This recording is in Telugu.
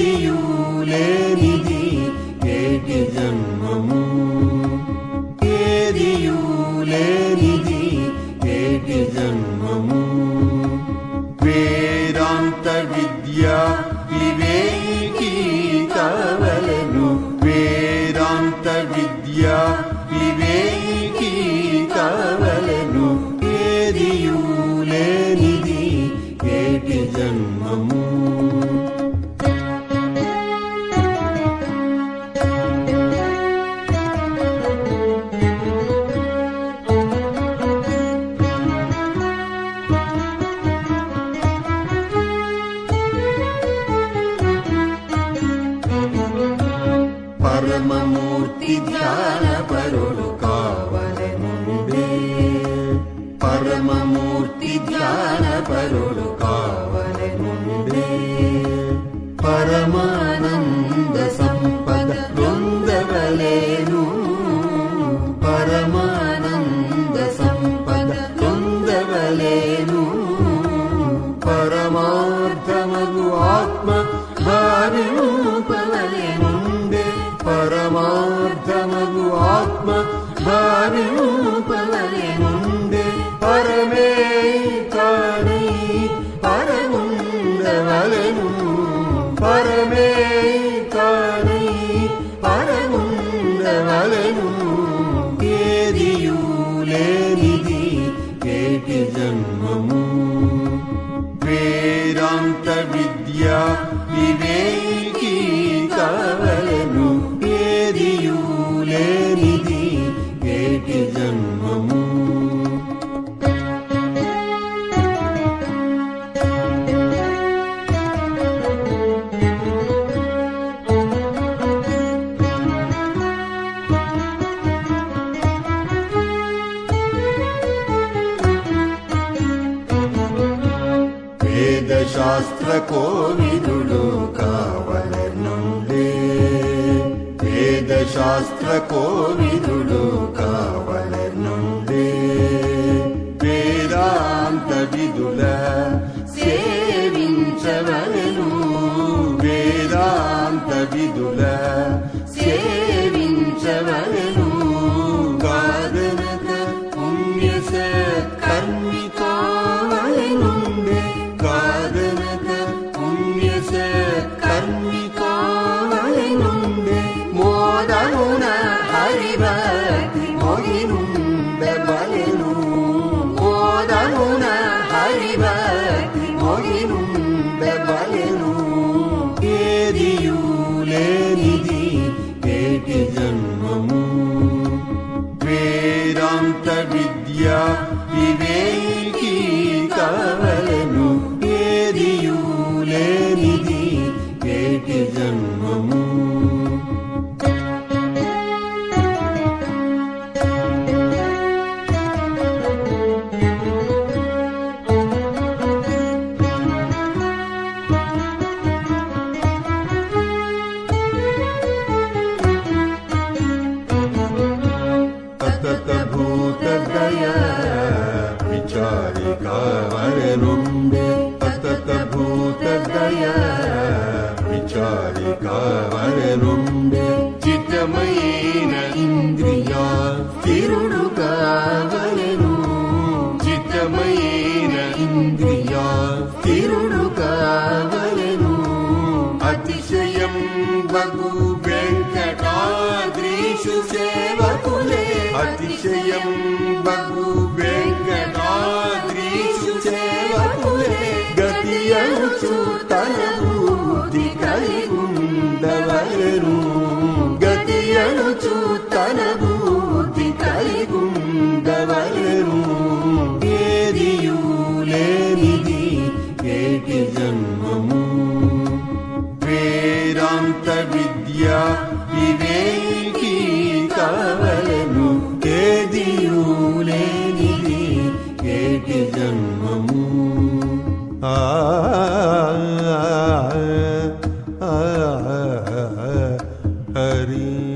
ఏదియులేనిది ఏటి జన్మము, ఏదియులేనిది ఏటి జన్మము. వేదాంత విద్య వివేకి కావలెను, వేదాంత విద్య వివేకి కావలెను. ఏదియులేనిది ఏటి జన్మము. పరమమూర్తి ధ్యాన పరుడు కావలెనుండే, పరమమూర్తి ధ్యాన పరుడు కావలెనుండే. పరమానంద సంపద పొందవలెను, పరమానంద సంపద పొందవలెను. పరమార్థమగు ఆత్మ భావింపవలెనుండే, పరమార్థమగు ఆత్మ భావింపవలెనుండే. పరమే కానై పరముండవలెను, పరమే కానై పరముండవలెను. ఏదియులేనిది ఏటి జన్మము. వేదాంత విద్య వివేకి కావలెను. ఏదియులేనిది ఏటి జన్మము. వేదశాస్త్ర కోవిదుడు కావలెనుండే, వేదశాస్త్ర కోవిదుడు కావలెనుండే. వేదాంత విదుల సేవించవలెను, వేదాంత విదుల సేవించవలెను. కాదనక పుణ్యస కర్మి కావలెనుండే, కాదనక పుణ్యస కర్మి కావలెనుండే. మోదమున హరిభక్తి మొగినుండవలెను, మోదమున హరిభక్తి మొగినుండవలెను. ఏదియులేనిది ఏటి జన్మము. వేదాంత విద్య వివేకి కావలెను. ఏదియులేనిది ఏటి జన్మము. అతత భూత దయ విచారి కావలెనుండే, అతత భూత దయ విచారి కావలెనుండే. చిత్తమైన ఇంద్రియ స్థిరుడు కావలెను, చిత్తమైన ఇంద్రియ స్థిరుడు కావలెను. అతిశయం బగు వెంకటాద్రీషు సేవకులే, అతిశయం బగు వెంకటాద్రీషు సేవకులే. గతియనుచు తన బుద్ధి కలిగుండవలెను, గతియనుచు తన బుద్ధి కలిగుండవలెను. ఏదియులేనిది ఏటి జన్మము. వేదాంత విద్య వివేకి కావలెను. ఏదియులేనిది ఏటి జన్మము. హరి